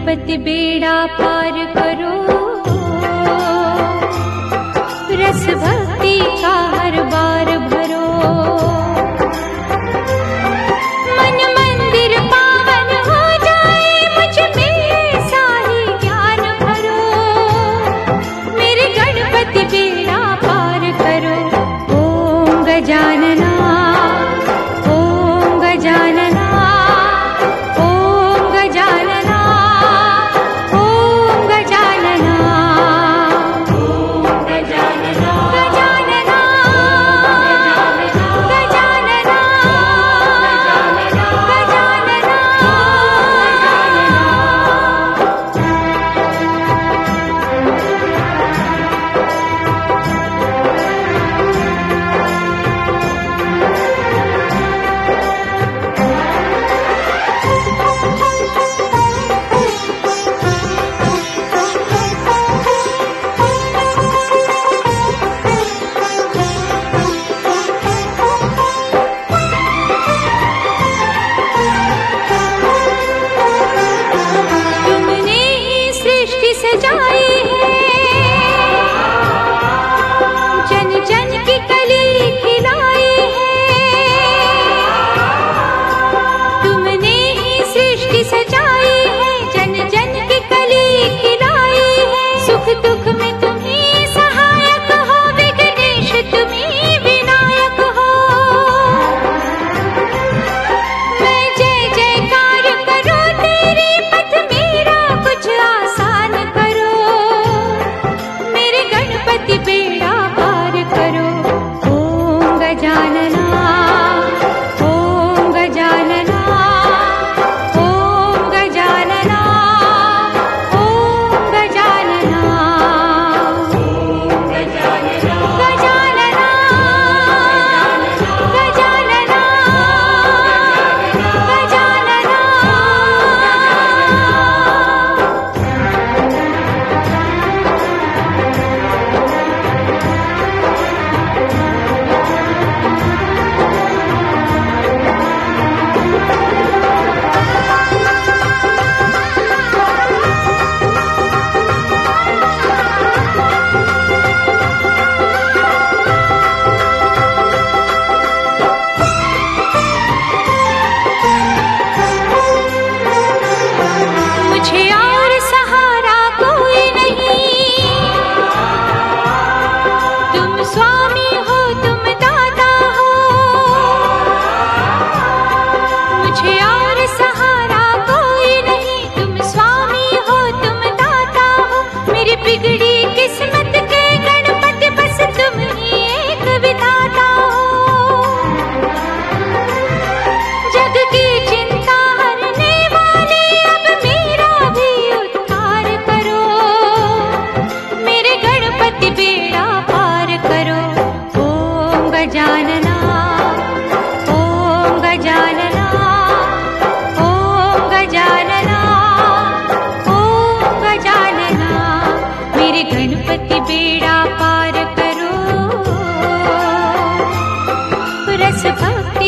गणपति बेड़ा पार करो, रस भक्ति का हर बार भरो। मन मंदिर पावन हो जाए, मुझ में साही ज्ञान भरो। मेरे गणपति बेड़ा पार करो। ओम गजानना, ओम गजानना, ओम गजानना, ओम गजानना, ओम गजानना, गजानना, गजानना, गजानना। तुमने ही सृष्टि सजाई है, जन जन की कली खिलाई है। तुमने ही सृष्टि सजाई है, जन जन की कली खिलाई है। सुख दुख में तुम ही सहायक हो, विघ्नेश तुम ही विनायक हो। मैं जय जयकार करो तेरी, पथ मेरा कुछ आसान करो। मेरे गणपति बेड़ा पार करो। ओम गजानना, ओम गजानना, ओम गजानना, ओम गजानना, ओम गजानना, गजानना, गजानना, गजानना। मुझे और सहारा कोई नहीं, तुम स्वामी हो, तुम दाता हो। मुझे और सहारा कोई नहीं, तुम स्वामी हो, तुम दाता हो। मेरी बिगड़ी किस्मत के गणपति बस तुम ही एक विधाता हो। जग की चिंता हरने वाले, अब मेरा भी उद्धार करो। मेरे गणपति बेड़ा पार करो। ओम गजानना, ओम गजानना, ओम गजानना, ओम गजानना। मेरे गणपति बेड़ा पार करो, रस भक्ति